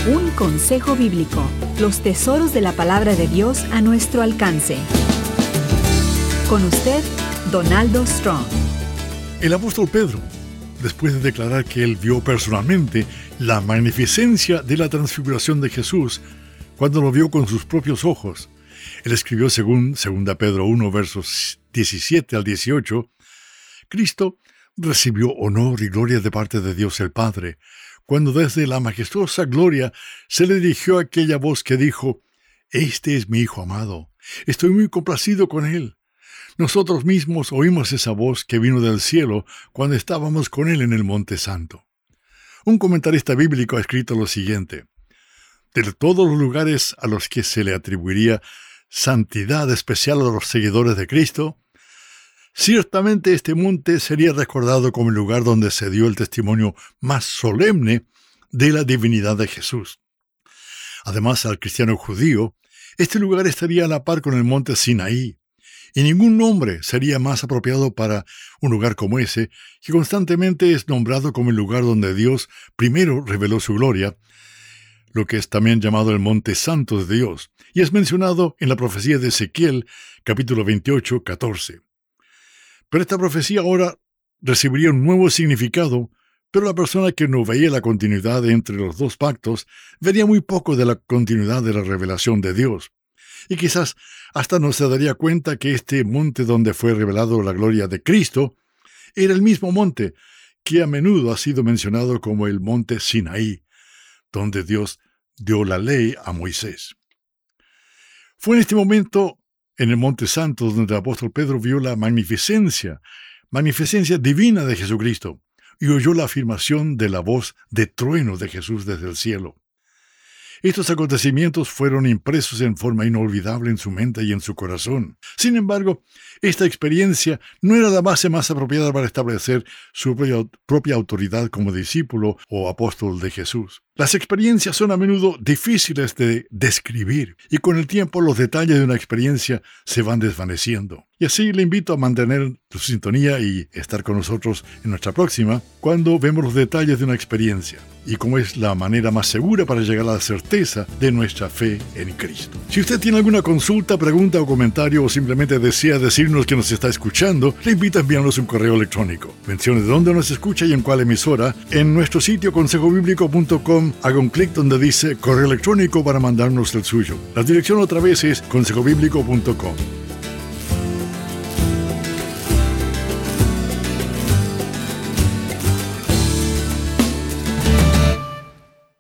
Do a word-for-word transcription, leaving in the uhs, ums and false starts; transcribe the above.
Un consejo bíblico. Los tesoros de la palabra de Dios a nuestro alcance. Con usted, Donaldo Strong. El apóstol Pedro, después de declarar que él vio personalmente la magnificencia de la transfiguración de Jesús cuando lo vio con sus propios ojos, él escribió según segunda Pedro uno, versos diecisiete al dieciocho, Cristo recibió honor y gloria de parte de Dios el Padre, cuando desde la majestuosa gloria se le dirigió aquella voz que dijo: «Este es mi Hijo amado, estoy muy complacido con él». Nosotros mismos oímos esa voz que vino del cielo cuando estábamos con él en el Monte Santo. Un comentarista bíblico ha escrito lo siguiente: de todos los lugares a los que se le atribuiría santidad especial a los seguidores de Cristo, ciertamente este monte sería recordado como el lugar donde se dio el testimonio más solemne de la divinidad de Jesús. Además, al cristiano judío, este lugar estaría a la par con el monte Sinaí, y ningún nombre sería más apropiado para un lugar como ese, que constantemente es nombrado como el lugar donde Dios primero reveló su gloria, lo que es también llamado el Monte Santo de Dios, y es mencionado en la profecía de Ezequiel, capítulo veintiocho, catorce. Pero esta profecía ahora recibiría un nuevo significado, pero la persona que no veía la continuidad entre los dos pactos vería muy poco de la continuidad de la revelación de Dios. Y quizás hasta no se daría cuenta que este monte donde fue revelado la gloria de Cristo era el mismo monte que a menudo ha sido mencionado como el monte Sinaí, donde Dios dio la ley a Moisés. Fue en este momento, en el Monte Santo, donde el apóstol Pedro vio la magnificencia, magnificencia divina de Jesucristo, y oyó la afirmación de la voz de trueno de Jesús desde el cielo. Estos acontecimientos fueron impresos en forma inolvidable en su mente y en su corazón. Sin embargo, esta experiencia no era la base más apropiada para establecer su propia, propia autoridad como discípulo o apóstol de Jesús. Las experiencias son a menudo difíciles de describir, y con el tiempo los detalles de una experiencia se van desvaneciendo. Y así le invito a mantener su sintonía y estar con nosotros en nuestra próxima, cuando vemos los detalles de una experiencia y cómo es la manera más segura para llegar a la certeza de nuestra fe en Cristo. Si usted tiene alguna consulta, pregunta o comentario, o simplemente desea decirnos que nos está escuchando, le invito a enviarnos un correo electrónico. Mencione de dónde nos escucha y en cuál emisora. En nuestro sitio consejo bíblico punto com, haga un clic donde dice correo electrónico para mandarnos el suyo. La dirección otra vez es consejo bíblico punto com.